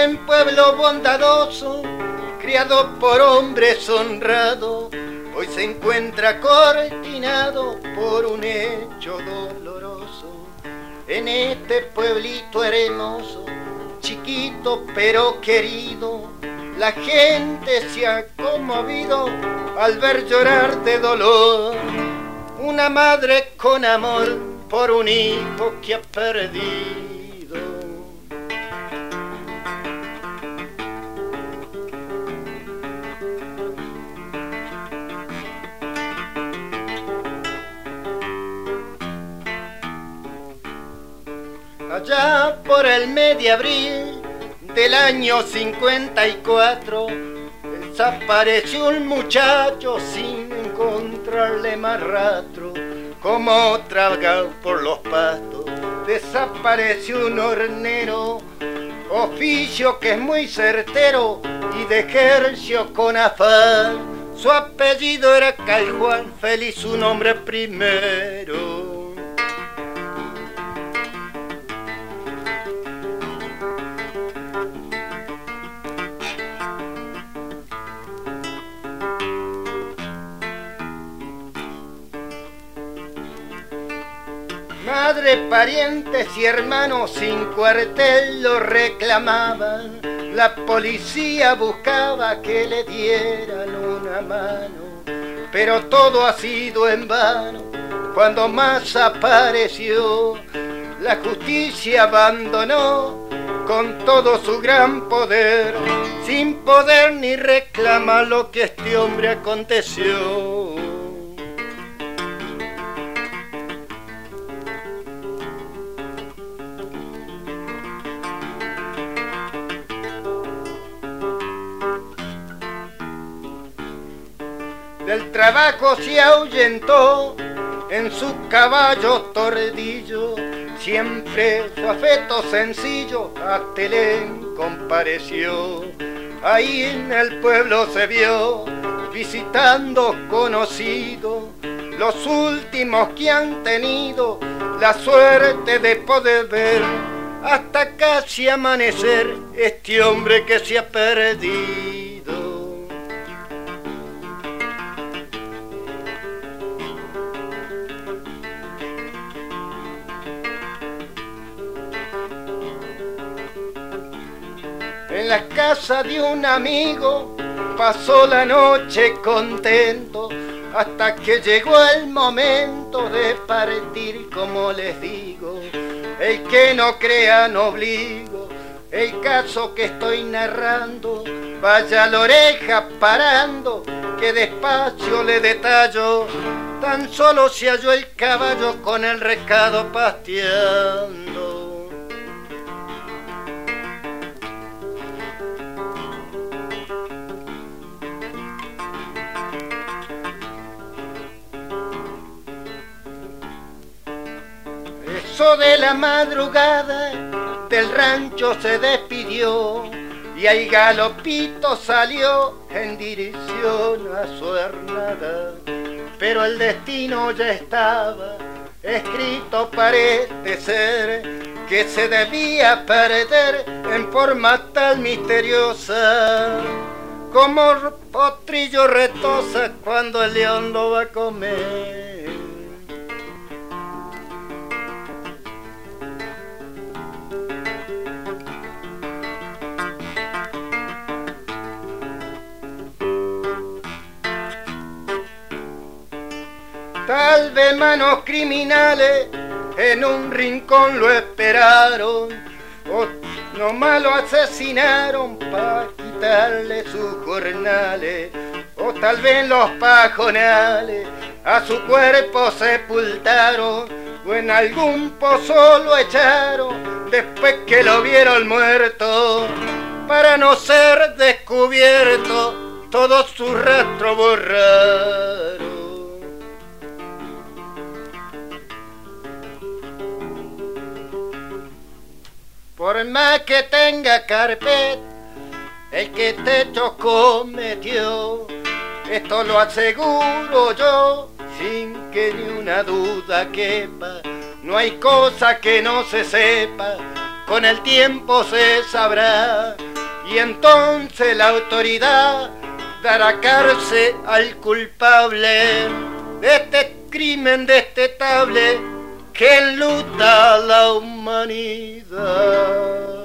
en pueblo bondadoso, criado por hombres honrados, hoy se encuentra cortinado por un hecho doloroso. En este pueblito hermoso, chiquito pero querido, la gente se ha conmovido al ver llorar de dolor una madre con amor por un hijo que ha perdido. Allá por el mes de abril del año 54, desapareció un muchacho sin encontrarle más rastro. Como tragado por los pastos, desapareció un hornero, oficio que es muy certero y de ejerció con afán. Su apellido era Caljuán, feliz su nombre primero. Madre, parientes y hermanos sin cuartel lo reclamaban. La policía buscaba que le dieran una mano, pero todo ha sido en vano. Cuando más apareció, la justicia abandonó con todo su gran poder, sin poder ni reclamar lo que a este hombre aconteció. Del trabajo se ahuyentó en su caballo tordillo, siempre su afecto sencillo a Telén compareció. Ahí en el pueblo se vio visitando conocidos, los últimos que han tenido la suerte de poder ver hasta casi amanecer este hombre que se ha perdido. En la casa de un amigo pasó la noche contento, hasta que llegó el momento de partir, como les digo. El que no crea no obligo, el caso que estoy narrando, vaya la oreja parando, que despacio le detallo. Tan solo se halló el caballo con el recado pasteando. De la madrugada del rancho se despidió y al galopito salió en dirección a su hernada. Pero el destino ya estaba escrito, parece ser que se debía perder en forma tan misteriosa, como potrillo retosa cuando el león lo va a comer. Tal vez manos criminales en un rincón lo esperaron, o nomás lo asesinaron para quitarle sus jornales, o tal vez los pajonales a su cuerpo sepultaron, o en algún pozo lo echaron después que lo vieron muerto, para no ser descubierto todo su rastro borraron. Por más que tenga carpeta, el que te chocó metió. Esto lo aseguro yo, sin que ni una duda quepa. No hay cosa que no se sepa, con el tiempo se sabrá. y entonces la autoridad dará cárcel al culpable de este crimen detestable que enluta a la humanidad.